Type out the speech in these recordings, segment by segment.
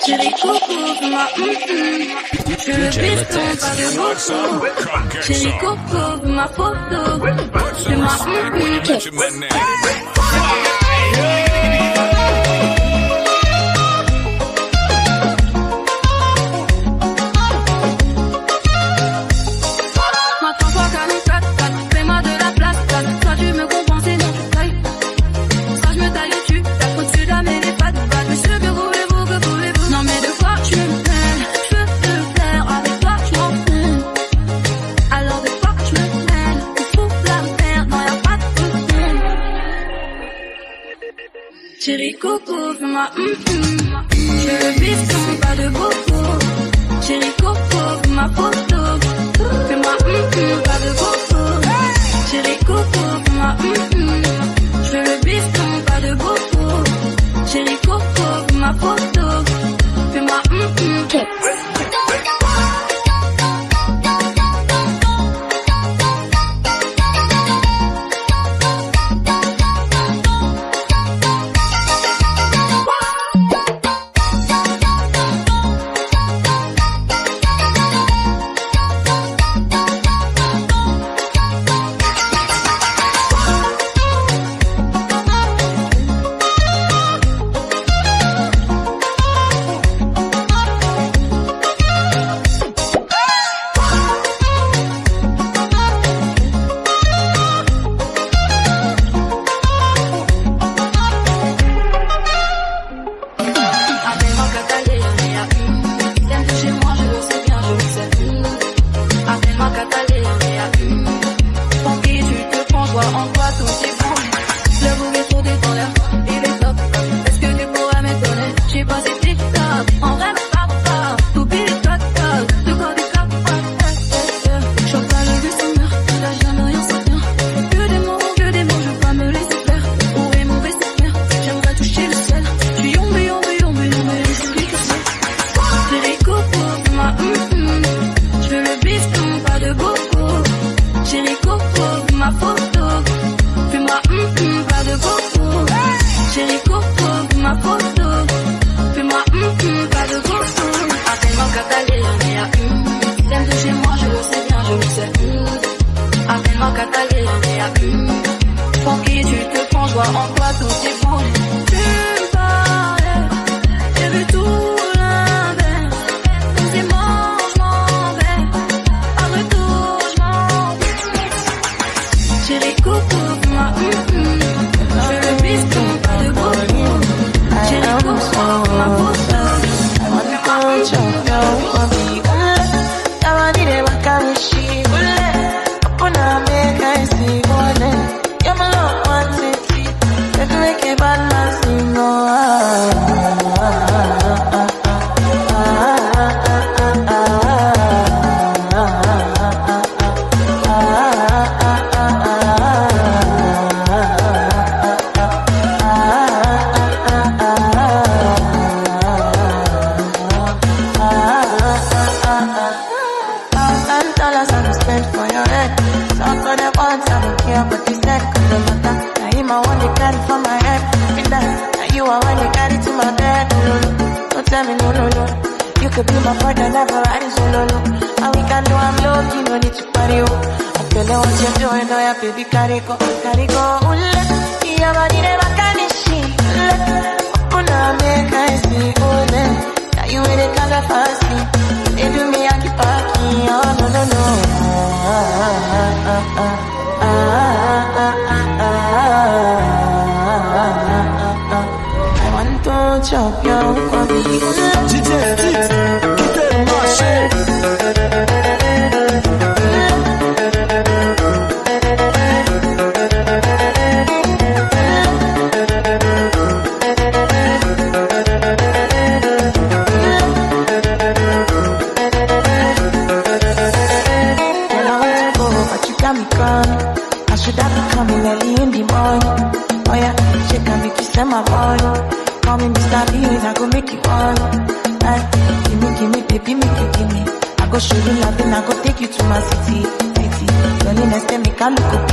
Chérie Coco, fais-moi je le piston, pas de moto. Chérie Coco, fais-ma photo. Fais-moi Chérie Coco, fais-moi je le piston, pas de bobo. Chérie Coco, fais-ma photo. Fais-moi pas de bobo. Chérie Coco, fais-moi je le piston, pas de bobo. Chérie Coco, fais-ma photo. Fais-moi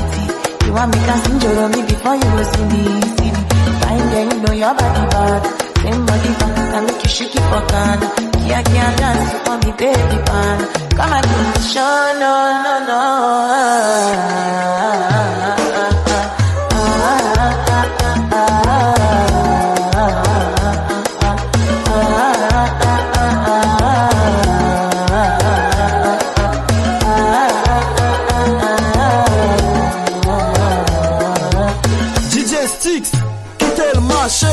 You want me can sing your me before you will see me. Fine girl, you know your body bad. same body pan. I make you shake it for Ghana. Kia dance for me baby pan. Come and do the show, no. DJ Sticks, quittez le marché.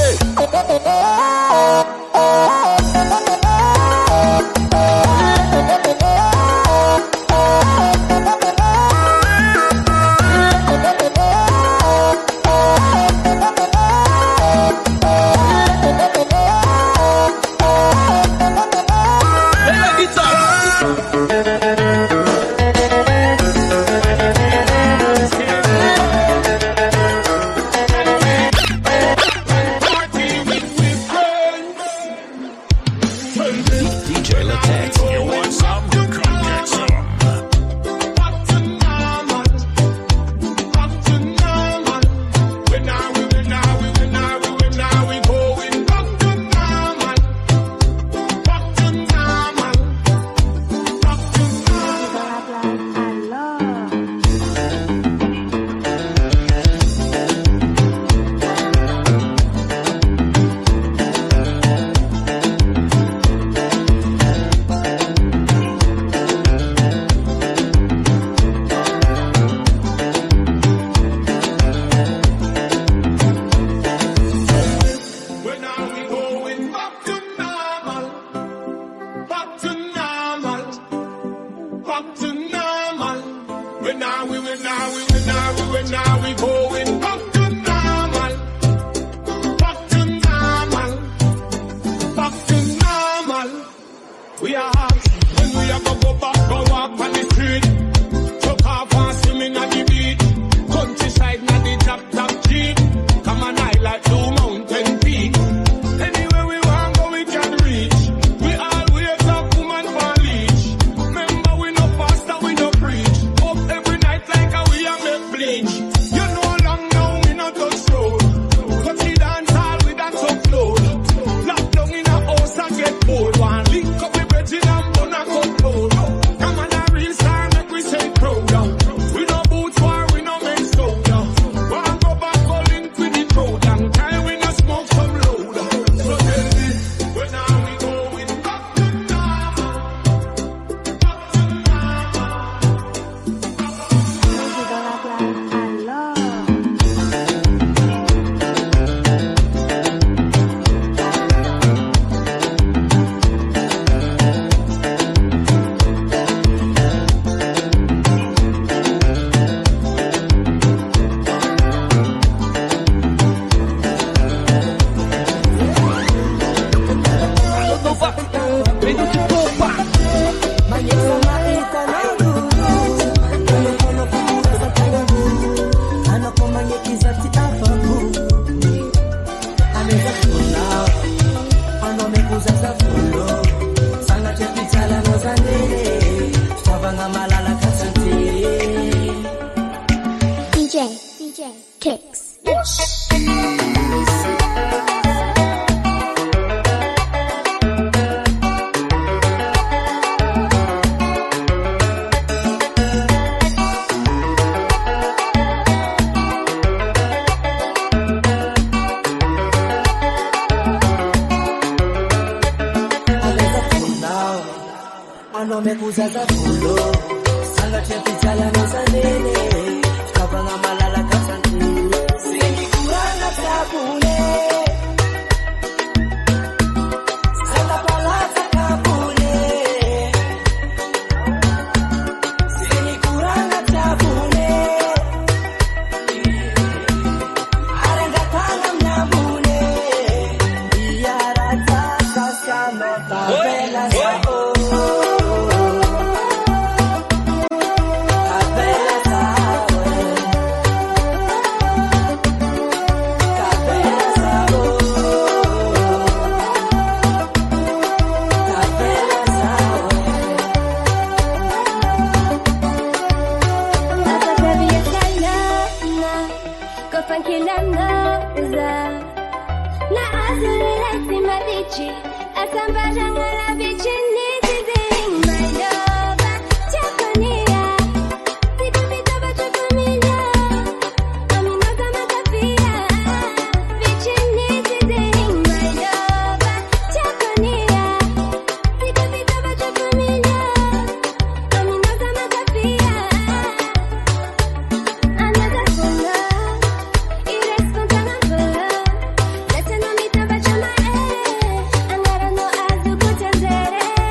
DJ Kicks. Kuza za fulo sanga chepitala no sanene kabanga malala kasanti singi kurana tabule sanga palata kabule singi kurana tabule arenga kanga mnabule yara tata sana tabela sabo Abela Gucci, asamba jangala vicini tiding my lover, Japonia, tikapita bacha familia, amina kama kafia, vicini tiding my lover, Japonia, tikapita bacha familia, amina kama kafia, another follow, irresponsible, let's not meet bacha my angara no azu kutendere.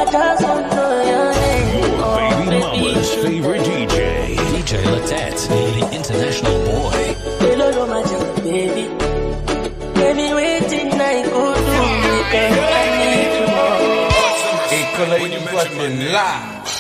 just want to know your name. Baby mama's favorite DJ. DJ Latet, the international boy. Hello, romantic baby. Baby, waiting I could do because I need you more. Et quand il doit être là.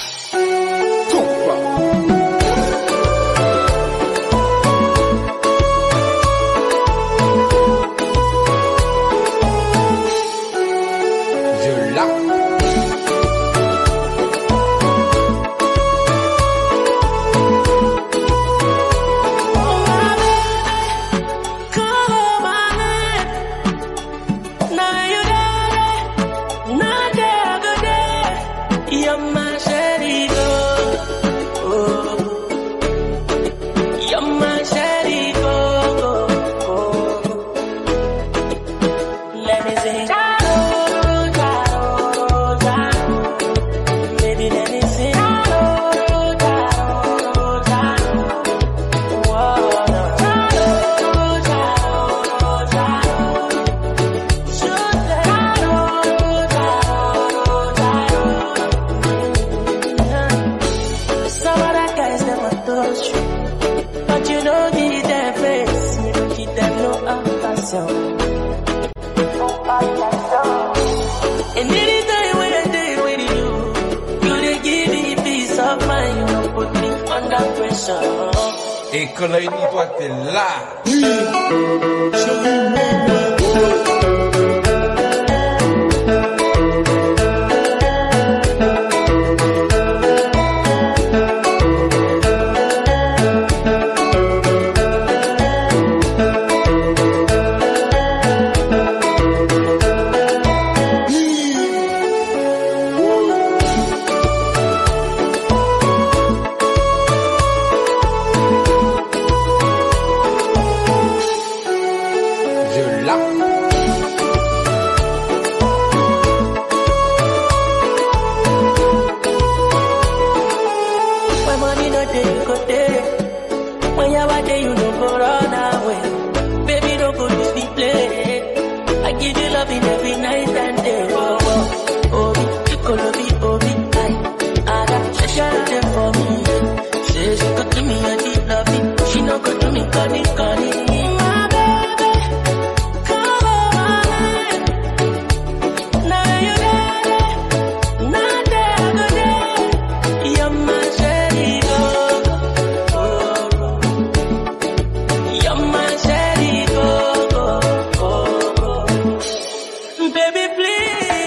And anytime when I do with you, you they give me peace of mind, you don't put me under pressure. Et quand il doit être là. When you're out there, you don't go run away. Baby, don't go to sleep play. I give you love in every night and day. Oh, oh, Obi, Obi, I got special day for me. Say she could give me a deep loving. She no go to me, Connie. My baby, come on. Now you ready? Now there, go there. You're my cherry, baby, please.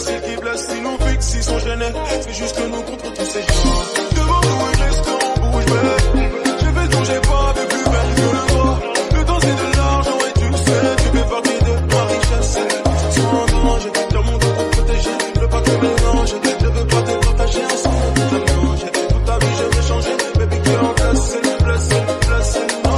facile qui blesse, ils nous fixent, ils sont gênés. C'est juste nous contre tous ces gens. Devant nous, ils resteront bouche bée. J'ai fait le tour, j'ai pas vu plus belle que le droit. Le temps c'est de l'argent et tu sais, tu fais partie de ma richesse. Sans danger, dans mon dos pour protéger. Je veux pas te mélanger, je veux pas te partager ensemble. Tout à manger, toute ta vie je vais changer. Baby girl, blessing, oh.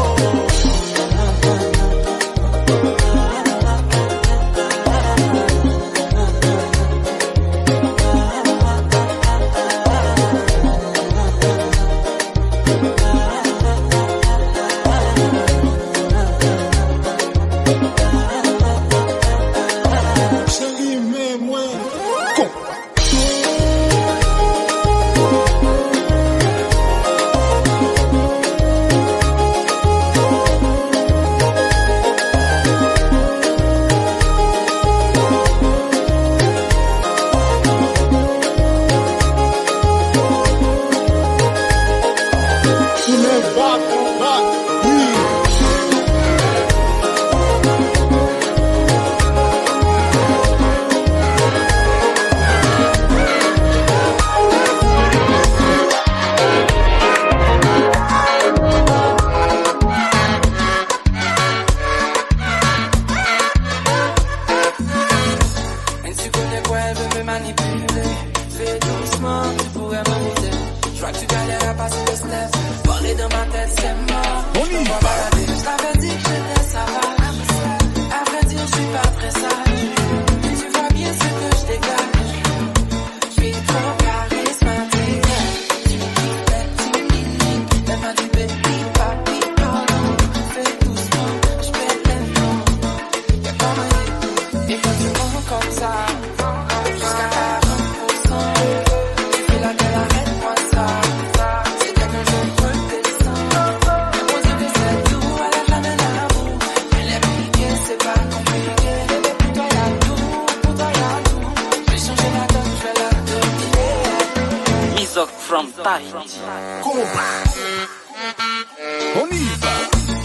From Tahiti. On y va.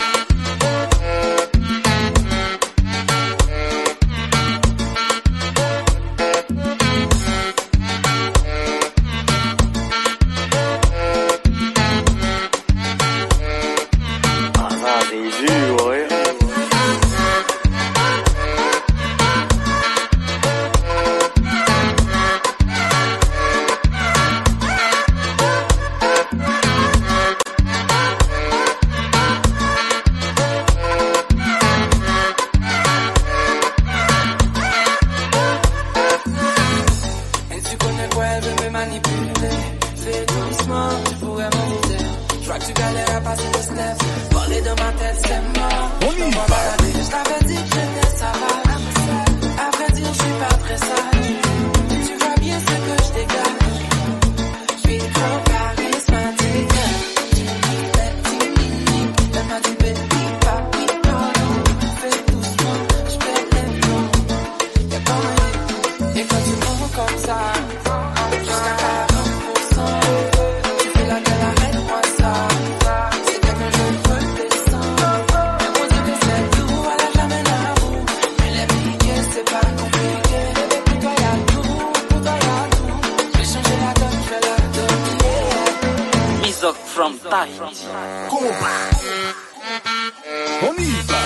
From Tahiti. On y va.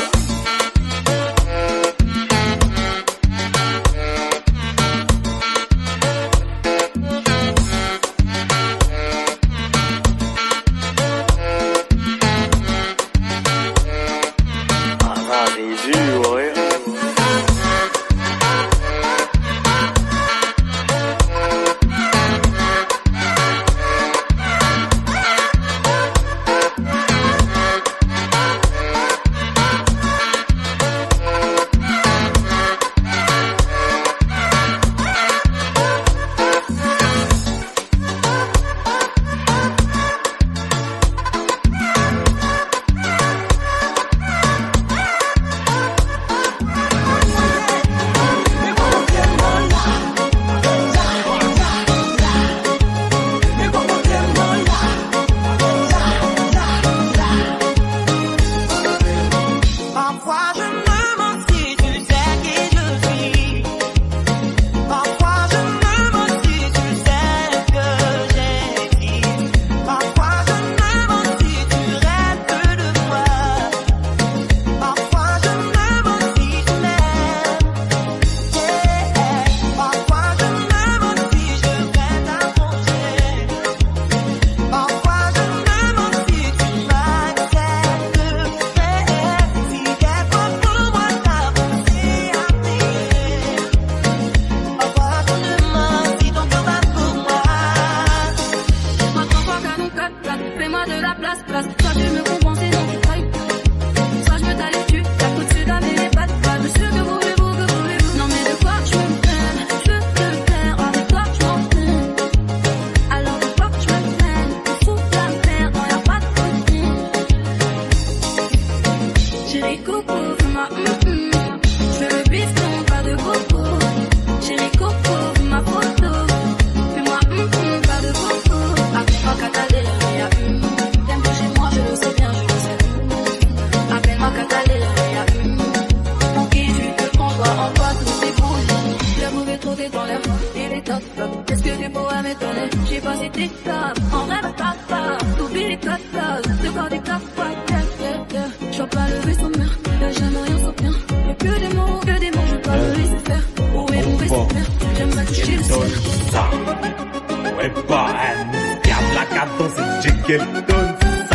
est dans l'air, il est top, top. Qu'est-ce que tu pourrais m'étonner? J'ai pas si t'es top, en vrai papa. T'oublies les codes, de quand des top, j'vois pas le vaisseau mère, y'a jamais rien sans bien. Y'a que des mots, je veux pas le laisser faire. Où est mon vaisseau mère? J'aime pas toucher le ciel. Ouais, pas, garde la cadence et check qu'elle donne ça.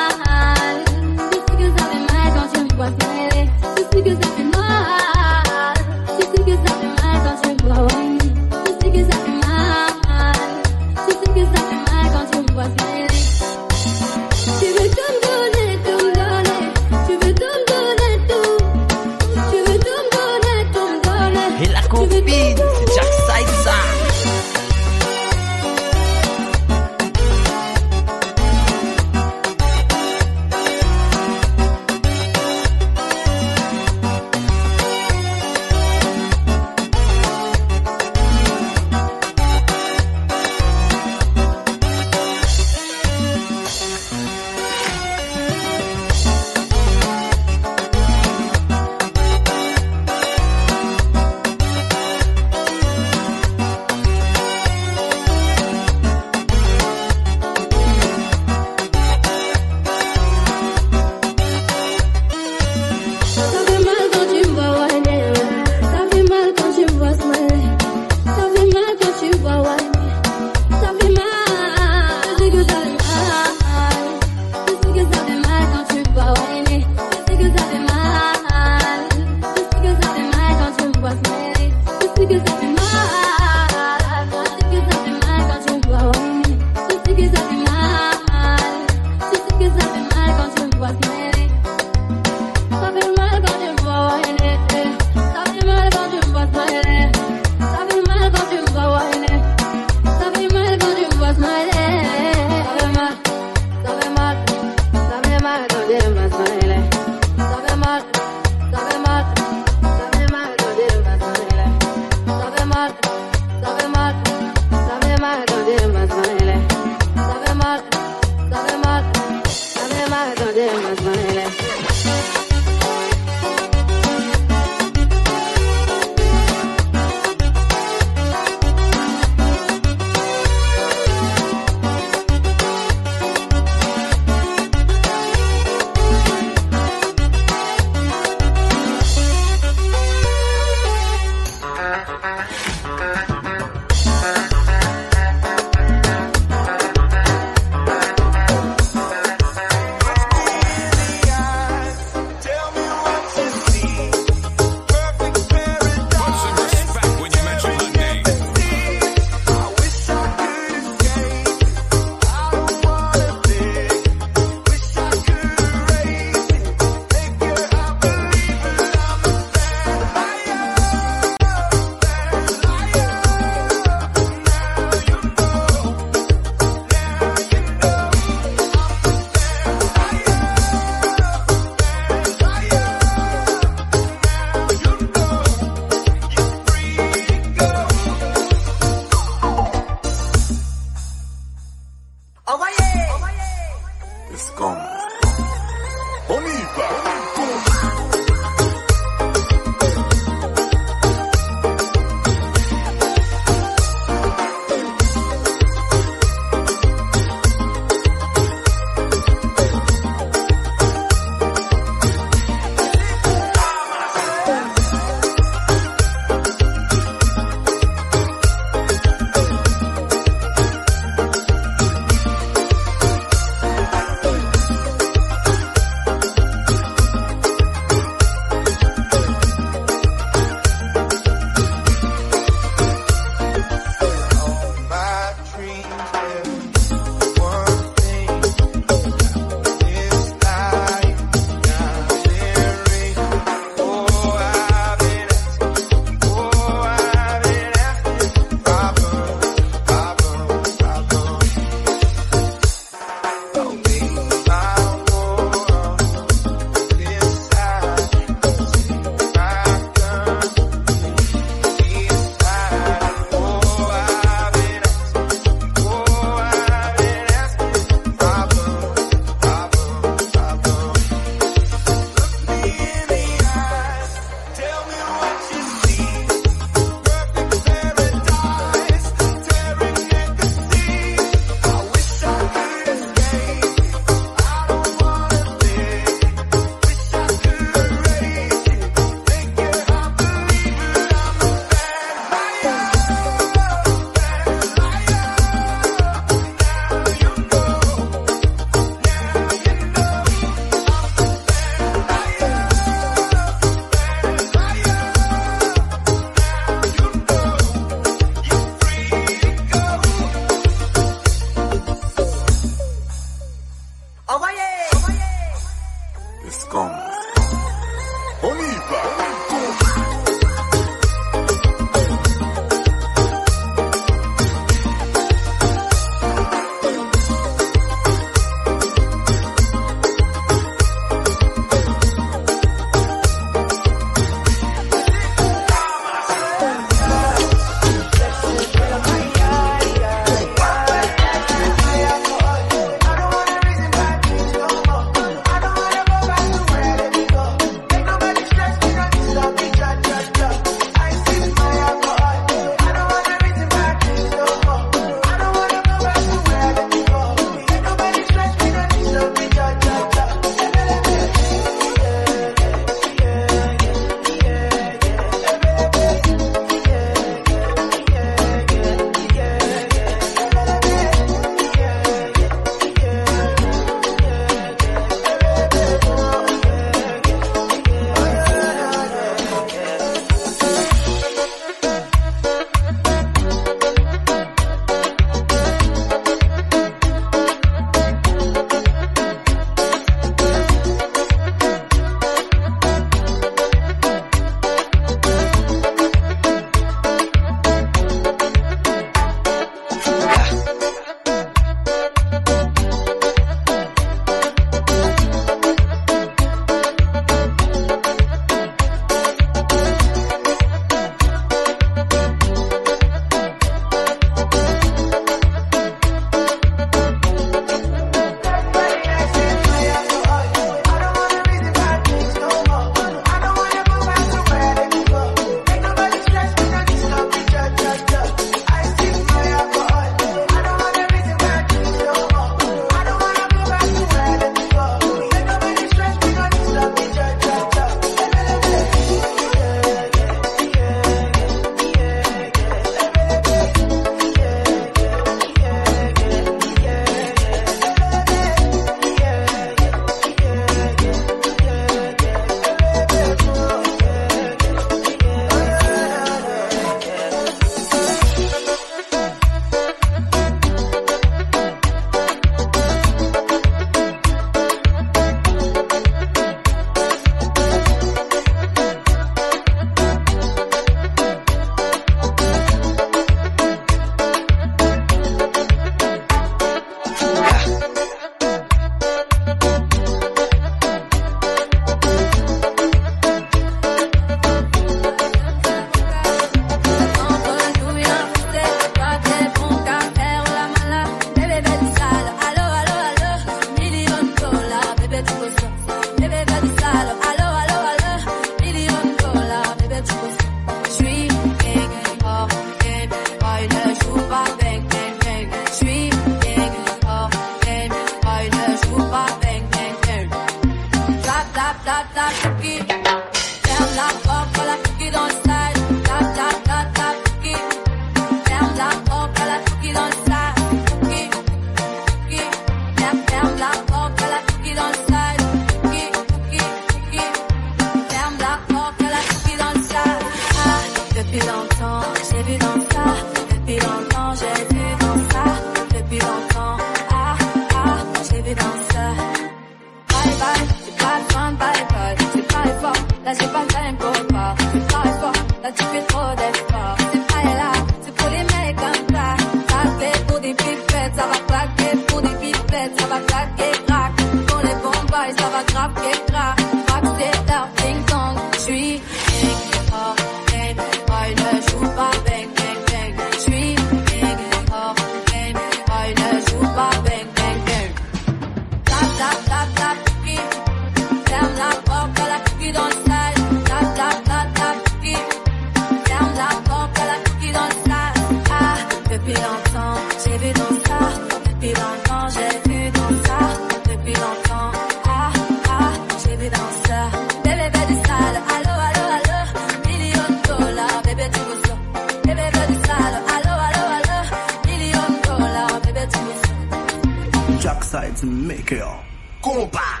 maker. Combat.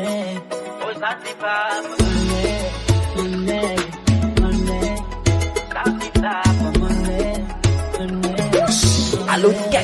Allo gang.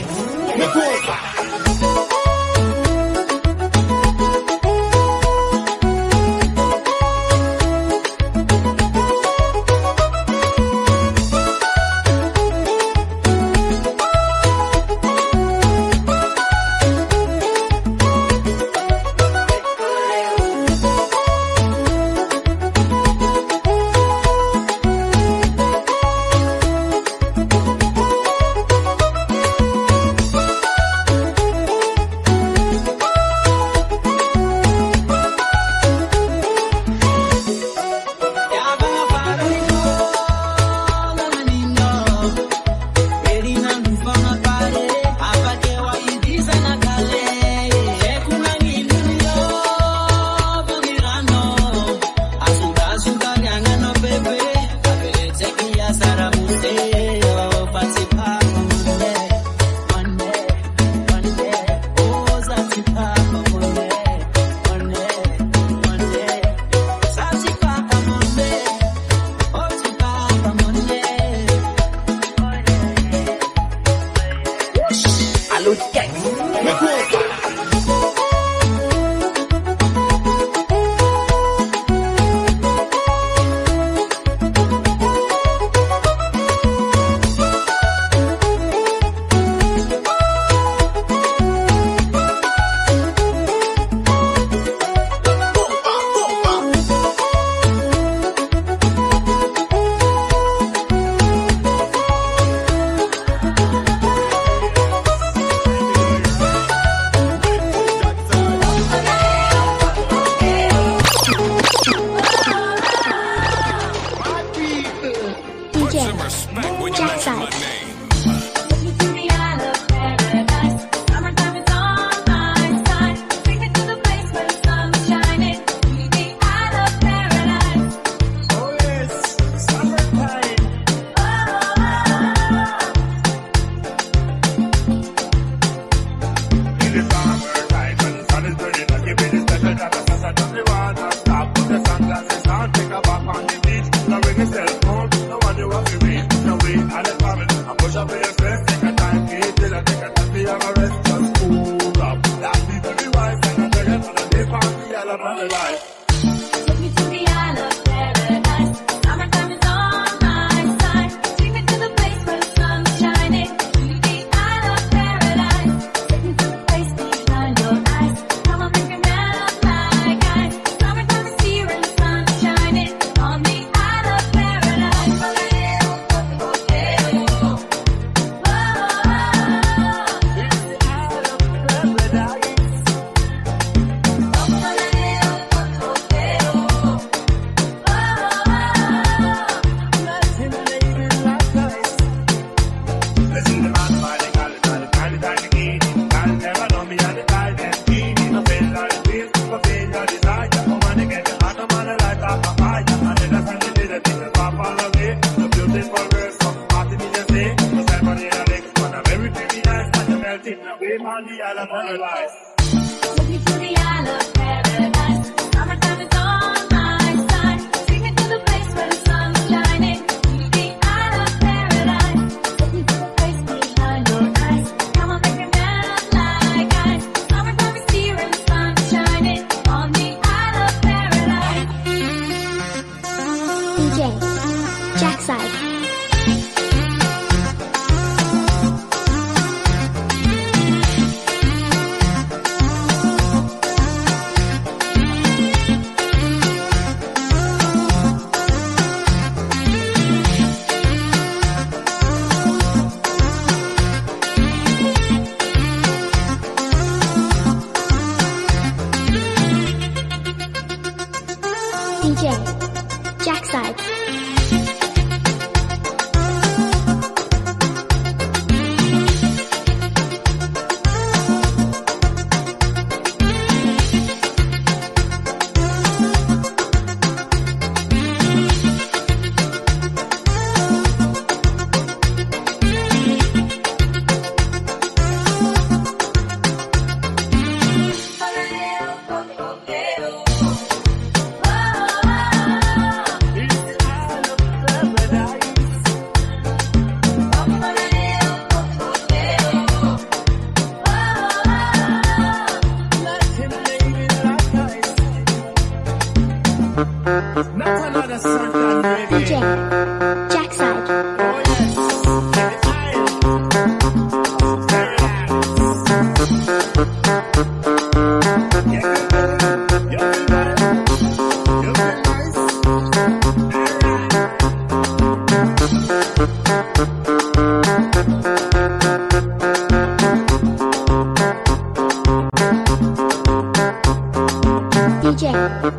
DJ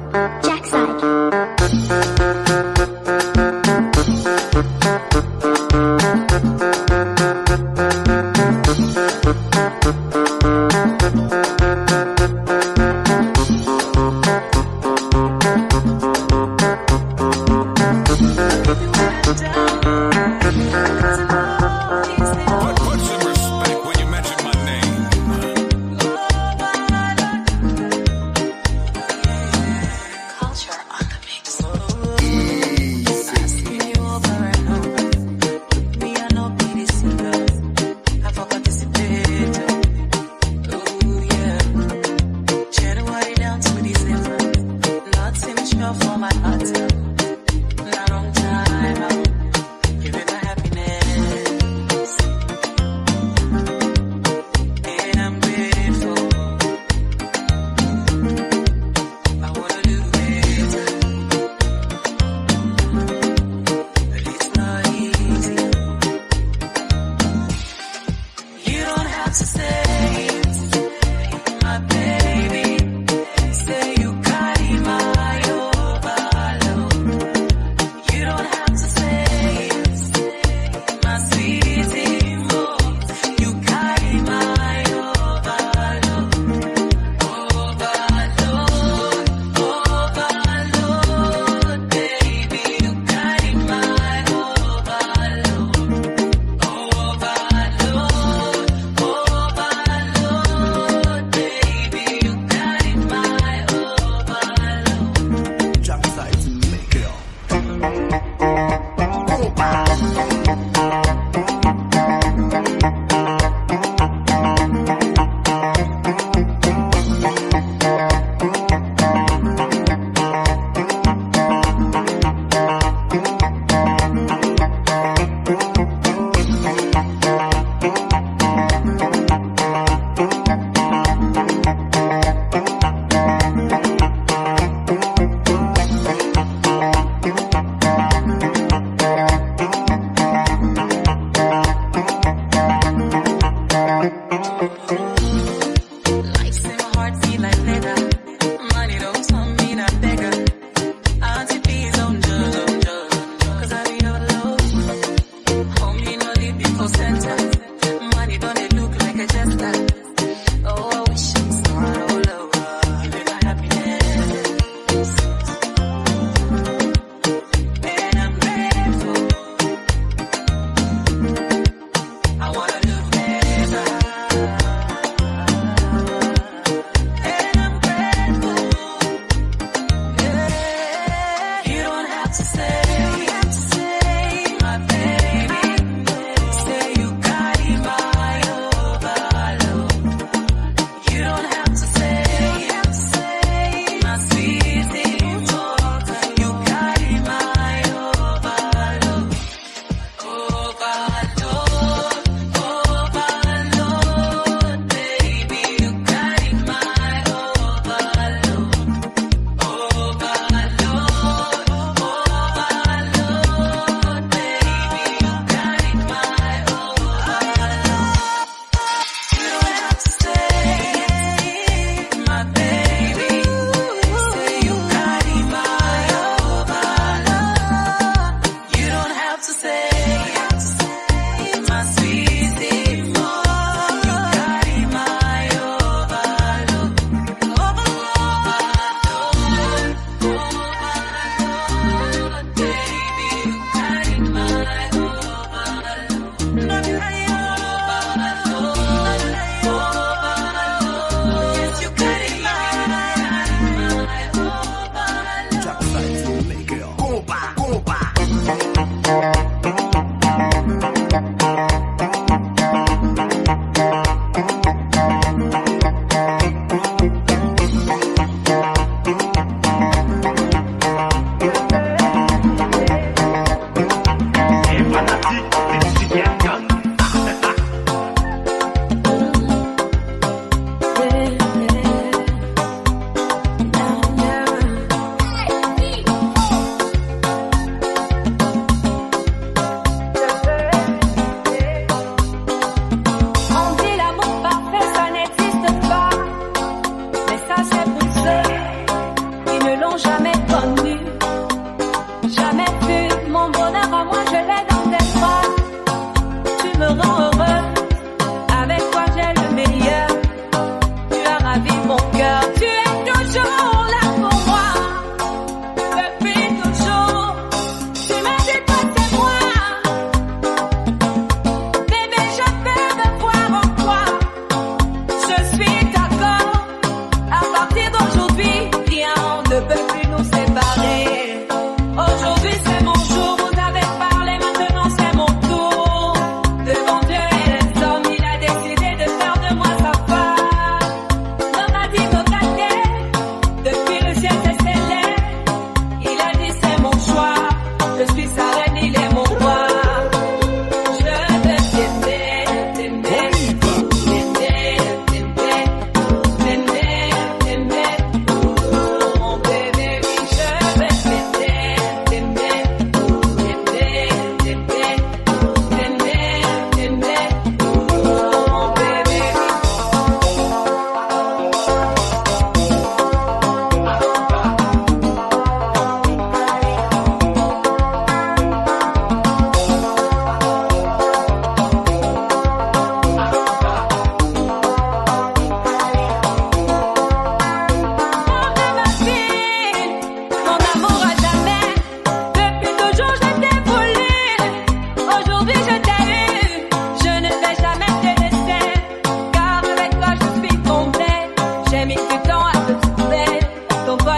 Jackside. Put some respect when you mention my name. Culture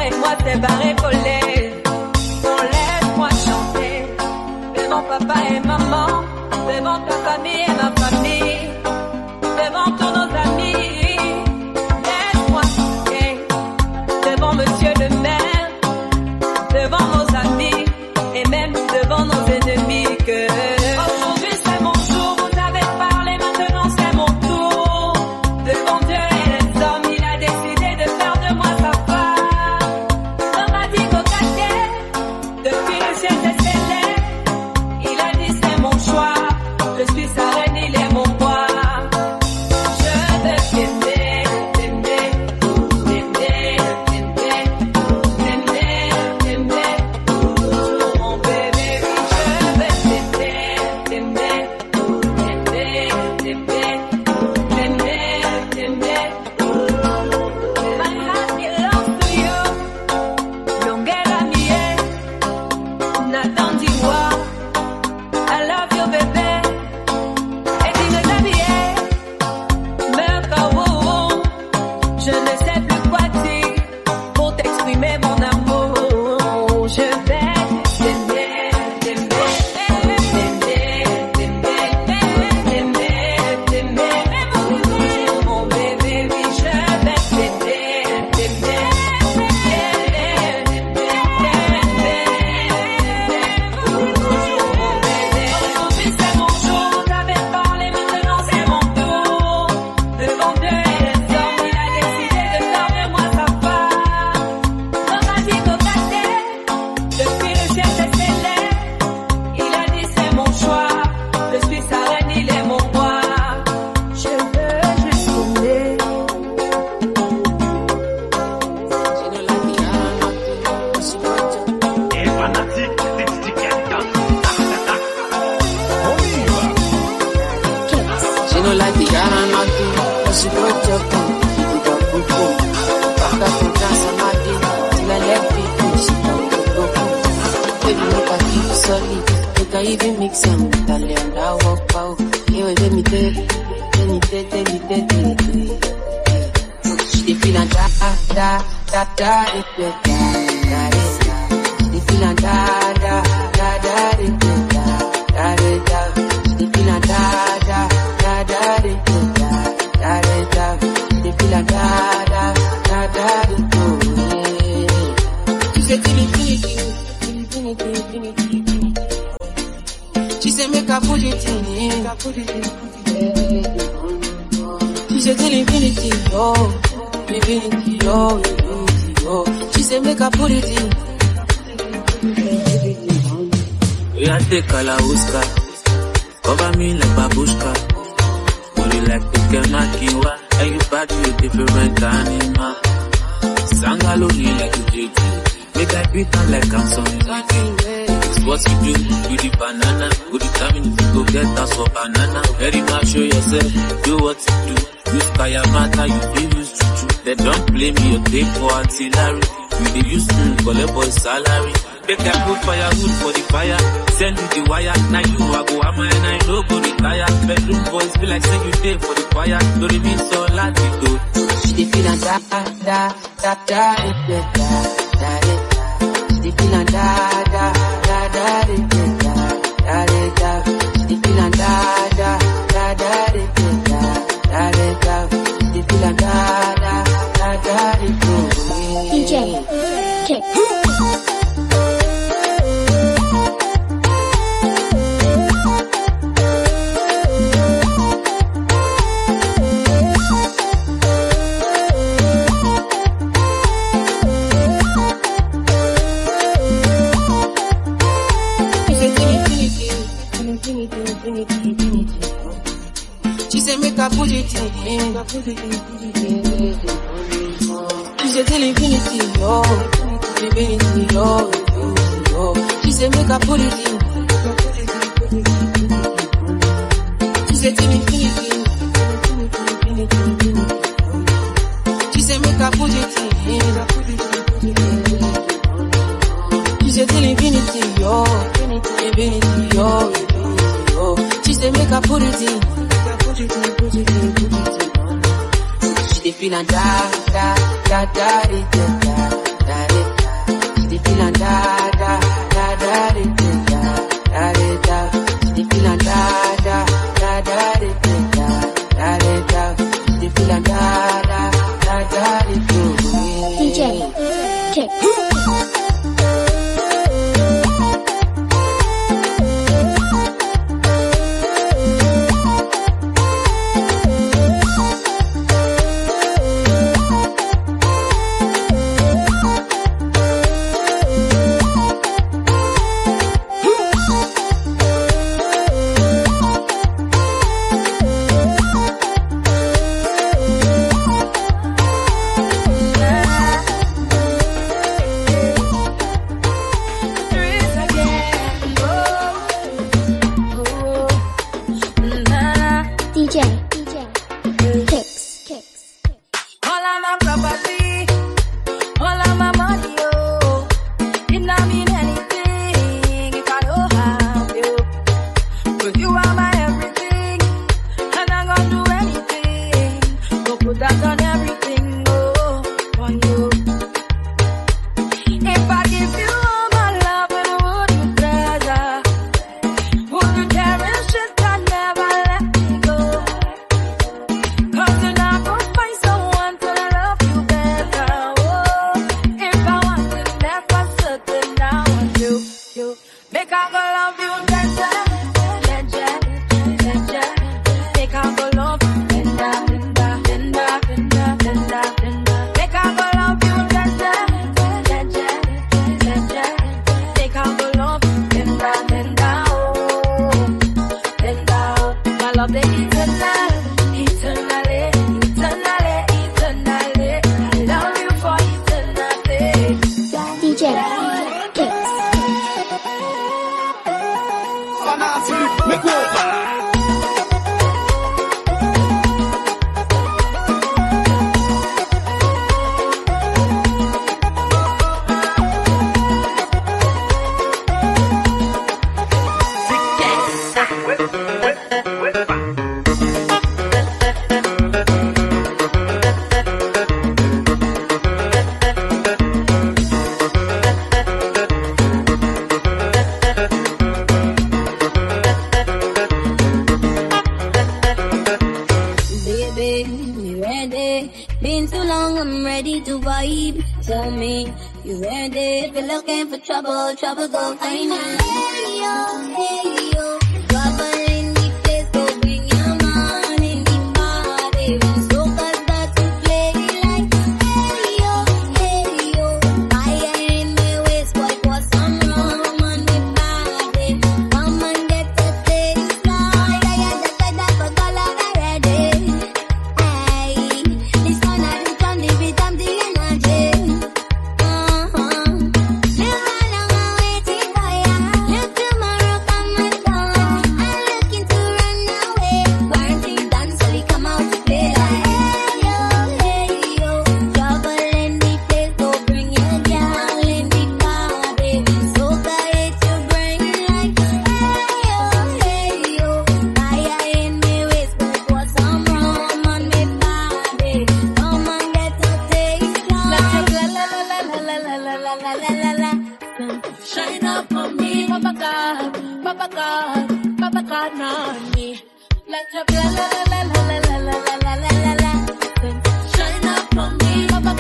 avec moi c'est barré collé. On laisse-moi chanter devant papa et maman, devant ta famille et ma famille, devant tous nos amis. Laisse-moi chanter devant monsieur le maire, devant nos amis et même devant nos ennemis. Que aujourd'hui c'est mon jour, vous avez parlé, maintenant c'est mon tour. Devant Dieu et les hommes, il a décidé de faire de moi sa femme. On m'a dit qu'au quartier, depuis le ciel s'est scellé, il a dit c'est mon choix. Je suis sa reine, il est mon roi. Je veux t'aimer, t'aimer, t'aimer, t'aimer, t'aimer, t'aimer, mon bébé. Je veux t'aimer, t'aimer, t'aimer, t'aimer, t'aimer, t'aimer. My heart belongs to you. Longera mie, Nathan Diwa. I love you, bébé. Et tu me t'habiller, me kawo. Je ne sais plus quoi dire pour t'exprimer mon amour. Je vais t'aimer, t'aimer, t'aimer, t'aimer, t'aimer, t'aimer, mon bébé. Oui, je vais t'aimer, t'aimer, aujourd'hui c'est mon jour, vous avez parlé, maintenant c'est mon tour. Devant Dieu et les hommes, il a décidé de faire de moi sa femme. On m'a dit qu'au quartier, depuis le ciel s'est scellé, il a dit c'est mon choix. Je suis sa reine, il est mon roi. Je veux juste t'aimer. Et fanatique, She no like the guy I'm not doing, but she got your tongue. You got good boom. Back up and dance on my dick. Till I let people, she don't go boom. Baby, make I keep you solid. Make I even mix some Italian, that walk out. Yeah, well, let me tell you. She dey feel like da, it be da. She dey feel like da, it be da. She dey feel like da, it be da. She dey feel like da, it be. She say till infinity. She say make her put it in. She say till infinity, oh, infinity, oh, infinity, oh. She say make her put it in. We are take Kalauska, cover me like babushka. Body like Pokemakiwa, and you bad to a different animal. Sangaloni like a JT, make I beat her like I'm something. It's what you do with the banana, good determined to go get us for banana. Very much show yourself, do what you do. Use Kayamata, you feel use juju. They don't blame me, you take for artillery. You dey use to collect boy salary. They can put firewood for the fire, send you the wire. Now you are go am and I no go retire. Bedroom boys feel like say you dey for the fire. Don't remain so loud, we do. She dey feel like da, it be da. She dey feel like da, it be da. She dey feel like da, it be da. She dey feel like da, it be. DJ, check. She say make her put it in. She say till infinity, oh, infinity, oh, infinity, oh. She say make her put it in. She say till infinity, she say make her put it in. She say till infinity, oh, infinity, oh, infinity, oh. She say make her put it in. She dey feel like da, Trouble go find me. Hey yo, trouble in the place, go bring your man in the party. When soca start to play like, hey yo, fire in my waist, boy, pour some rum on me body. Come and get a taste, like I had the side of a color already. Hey, this one I did on the beat, I'm the energy. Shine up on me, Papa God, on me. Let your blah la la la la la la la la la la. Shine up on me, Papa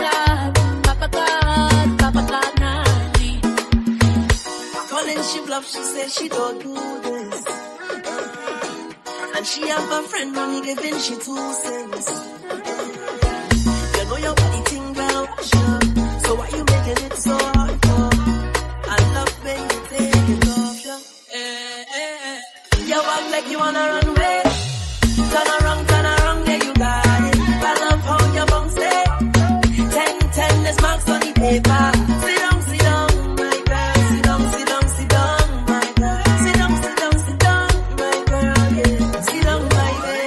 God, on me. Calling she bluff, she said she don't do this. And she have a friend only giving she 2 cents. You know your body thing well, sure. So why you making it so hard for? I love when you take it off, yeah. You walk like you wanna run away. Turn around, yeah, you got it. I love how you bounce it. 10, there's marks on the paper. Sit down, my girl. Sit down, my girl. Sit down, my girl, yeah. Sit down, my girl.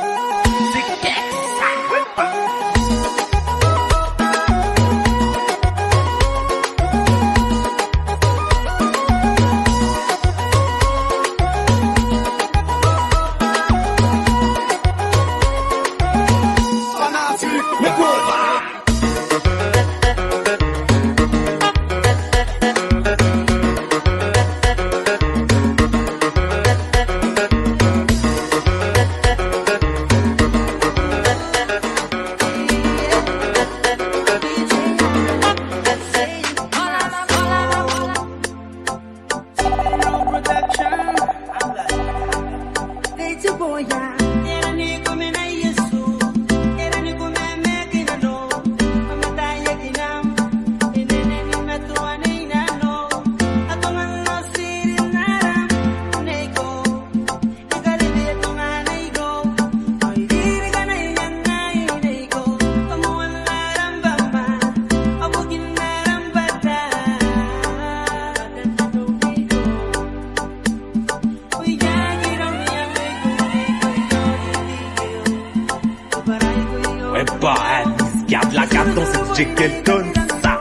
Garde la carte dans cette chicken donne ça.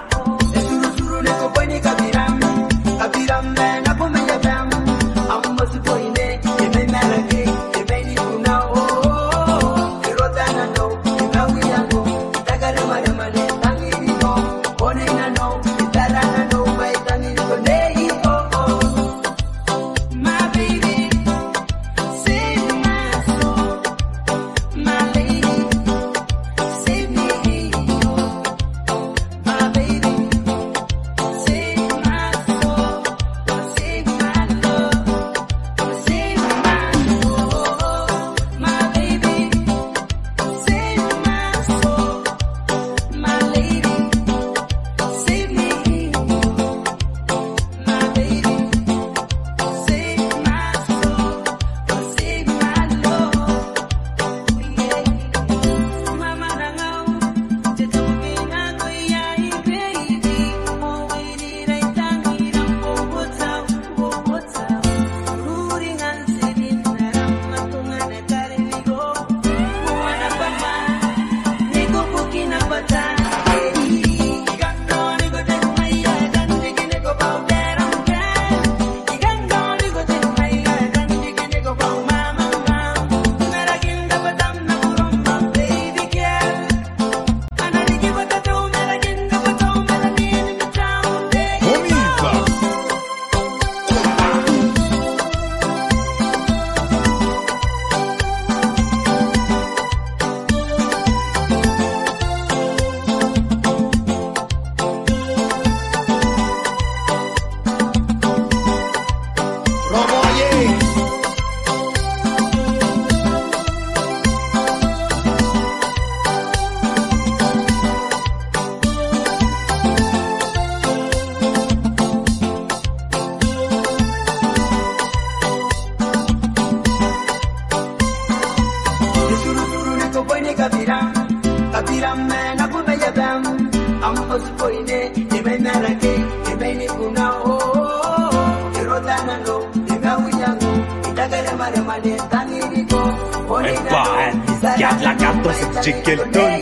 Garde la carte dans cette DJ Kelton.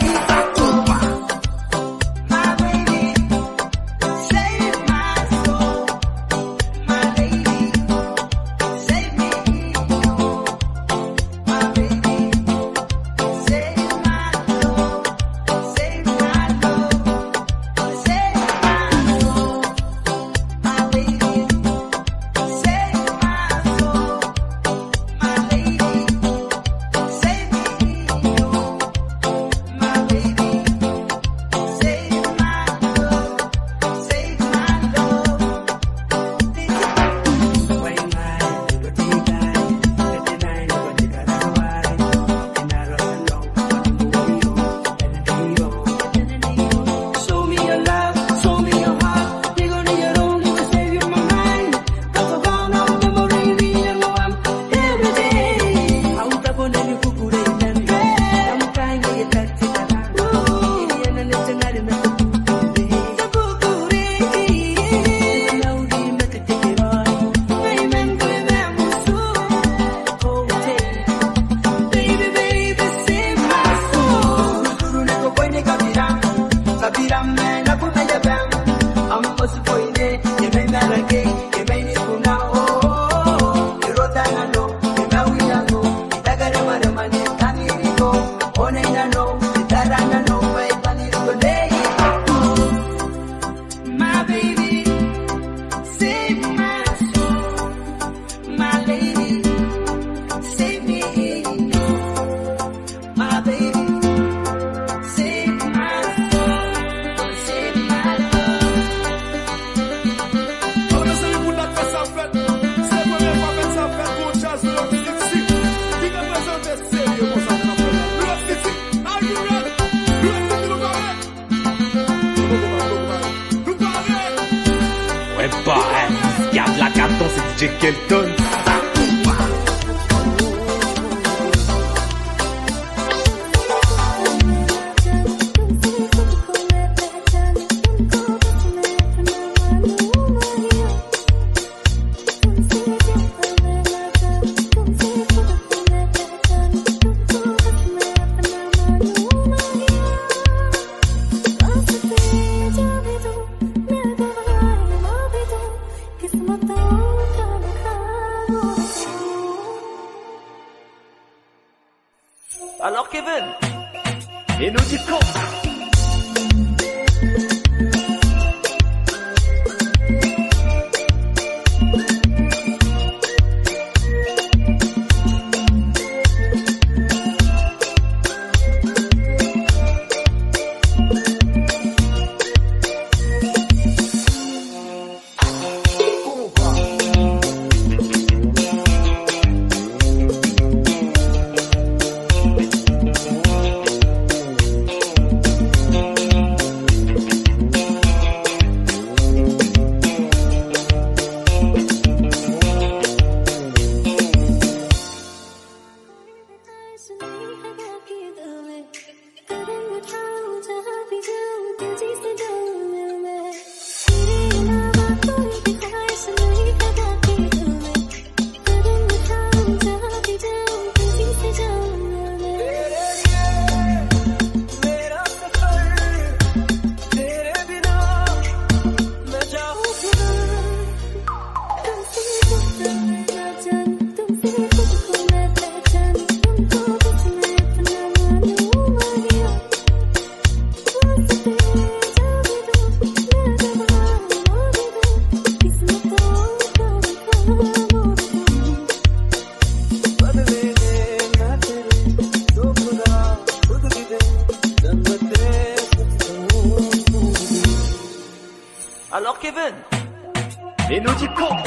Garde la carte dans cette DJ Kelton. Alors Kevin, et nous dit quoi? Alors Kevin, et nous dit quoi?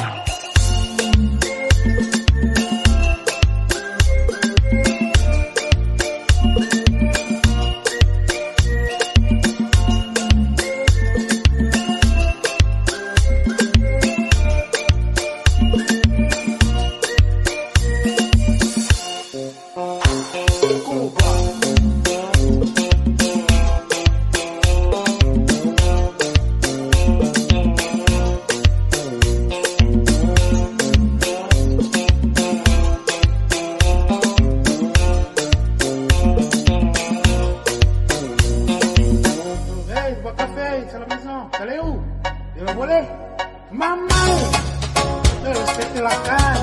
Mamá, respete la cara.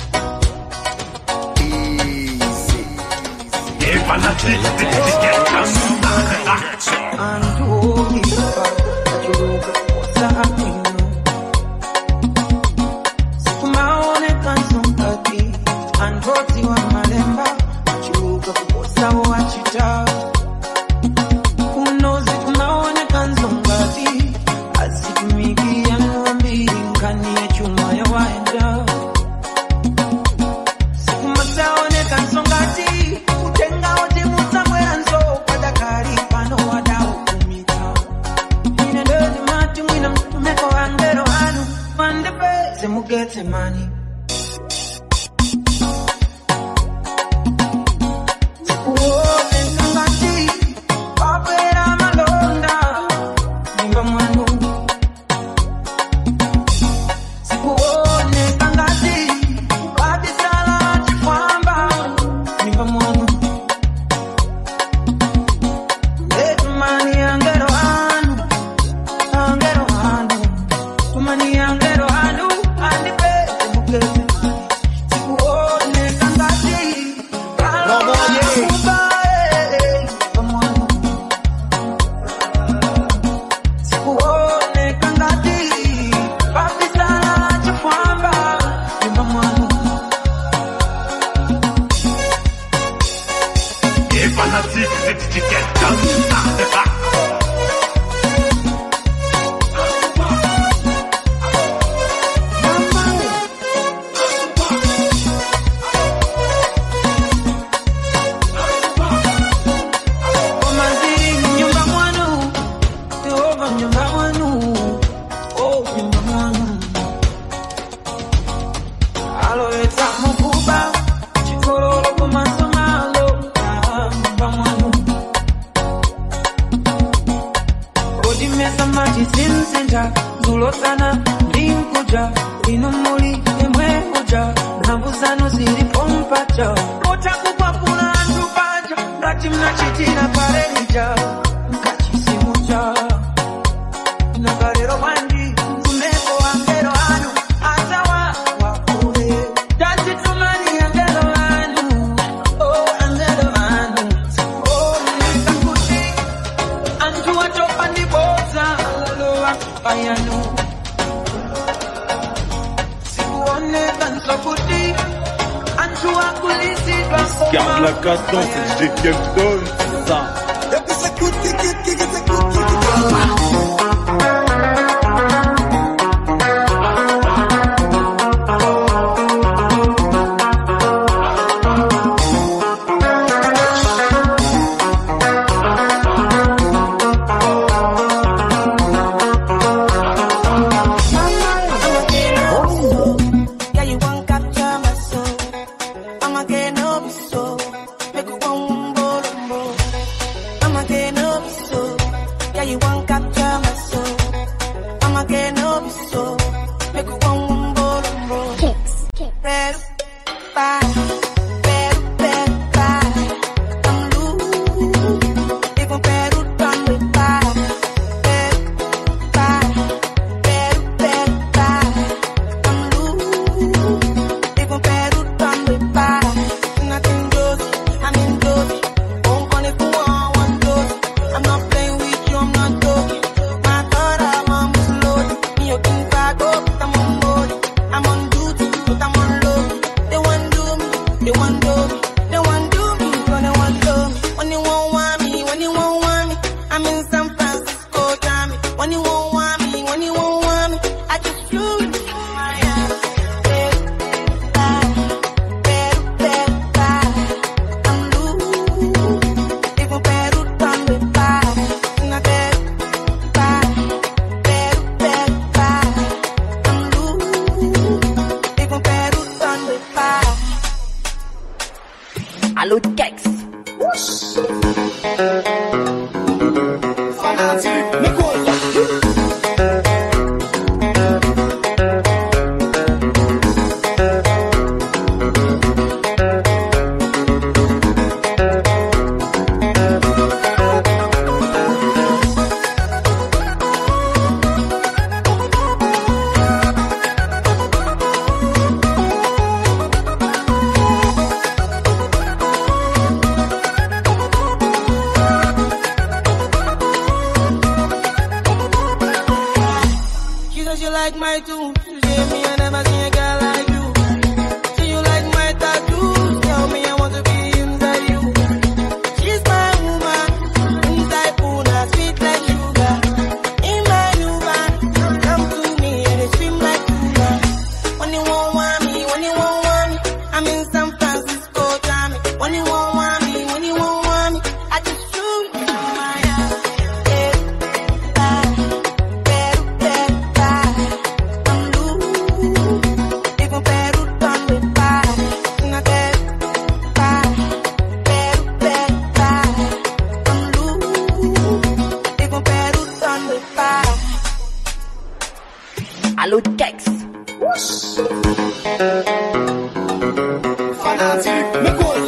Get money. Garde la cadence, c'est DJ Kelton, ça. I'm not playing with you, I'm not joking. My God, I'm on loaded. Me, you think I go, but I'm on board. I'm on duty, but I'm on load. Cause you like my tune. You say me, I never seen a girl like you. Say you like my tattoo. Tell me I want to be inside you. She's my woman. Inside Puna, sweet like sugar. In my Uber, come to me and it swim like Uber. When you won't want me, when you won't want me, I'm in San Francisco, Tommy. When you won't want me, when you won't want me, I just shoot you. Allo Tex. Fanatic, me cool.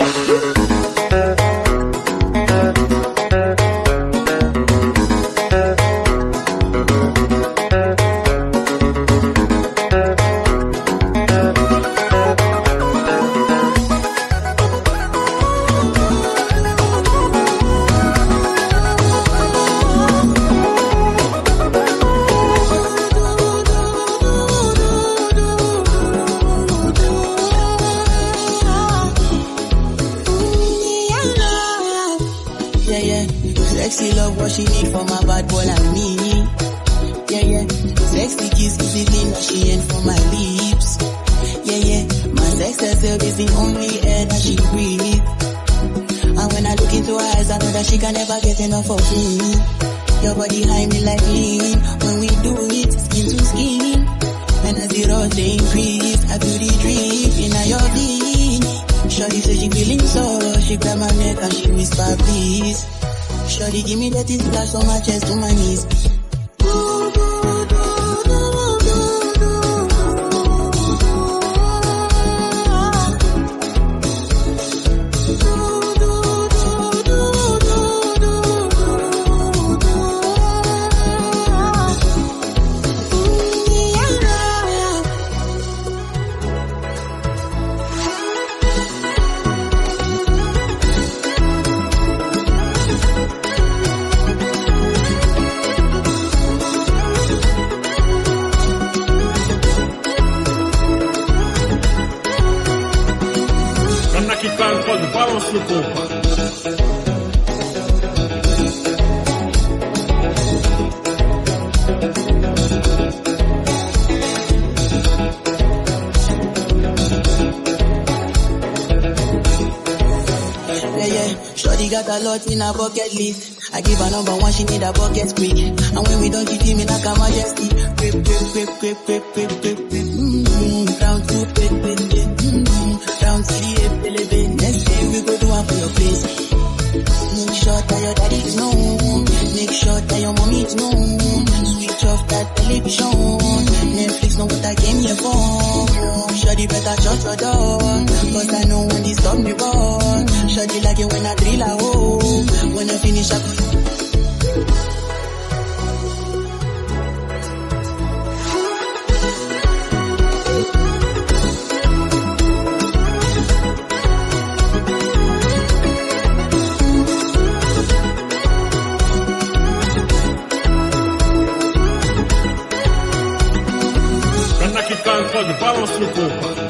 Sexy love, what she need from my bad boy and me. Yeah, yeah. Sexy kiss, kiss it in, she ain't for my lips. Yeah, yeah. My sex herself is the only air that she breathes. And when I look into her eyes, I know that she can never get enough of me. Your body high me like lean. When we do it, skin to skin. And as the rush they increase, I feel the drip in your vein. Shorty say she feeling so, she grab my neck and she whisper please. Shorty give me that is flash on my chest to my knees. Balance le compas. Shorty got a lot in her bucket list. I give her number one, she need a bucket quick. And when we don't get him in like a majesty. Grip, grip, grip, grip, grip, grip, grip, grip. Round two, pit, pit, pit. Round three, pit. Next day we go do one for your place. Make sure that your daddy is known. Make sure that your mommy is known. Switch off that television. Netflix know what I came here for. Shorty better shut your door. Cause I know when this stop me born. Shorty like it when I drill a hole. When I finish up. Balance le compas.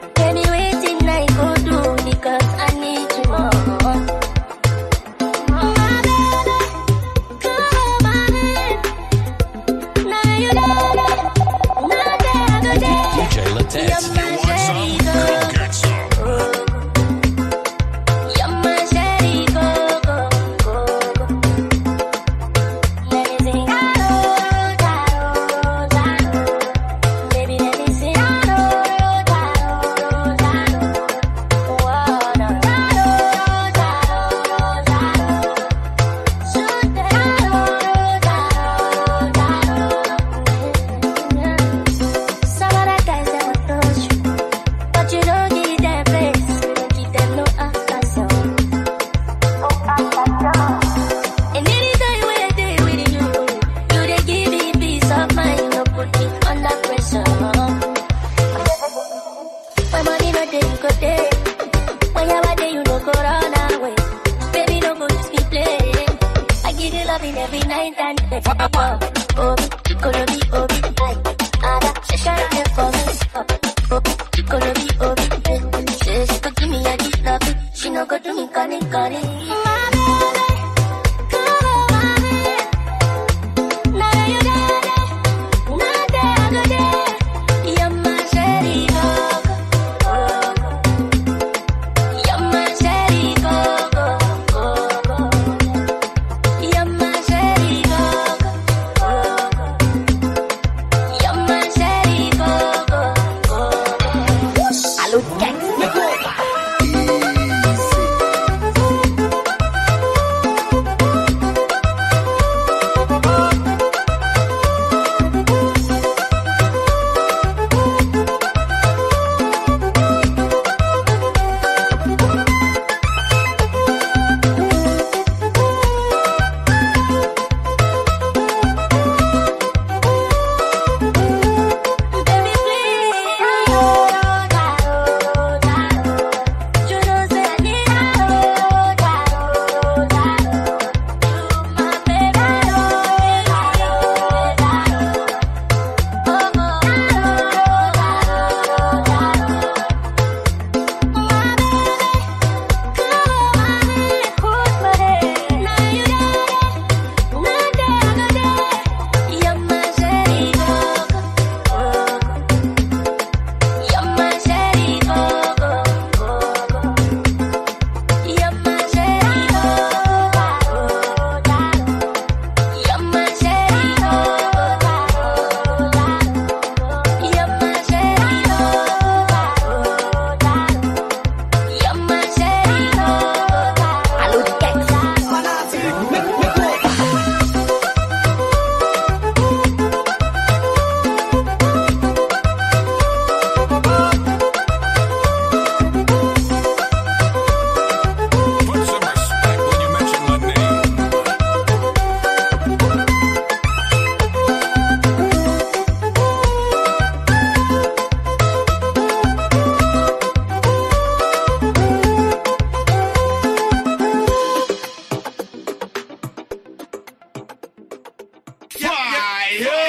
Baby, waiting I go do because I need you more. every night and day. Obi, Chikolobi, Obi, Ada, she shine for me. Obi, Chikolobi, Obi, say she could give me a deep love. She no go do me calling. My baby, come on, my baby. Now you there, not there, I go there. You're my sherry dog. You're my sherry dog. You're my sherry dog. You're my sherry dog. Allo gang. Fire!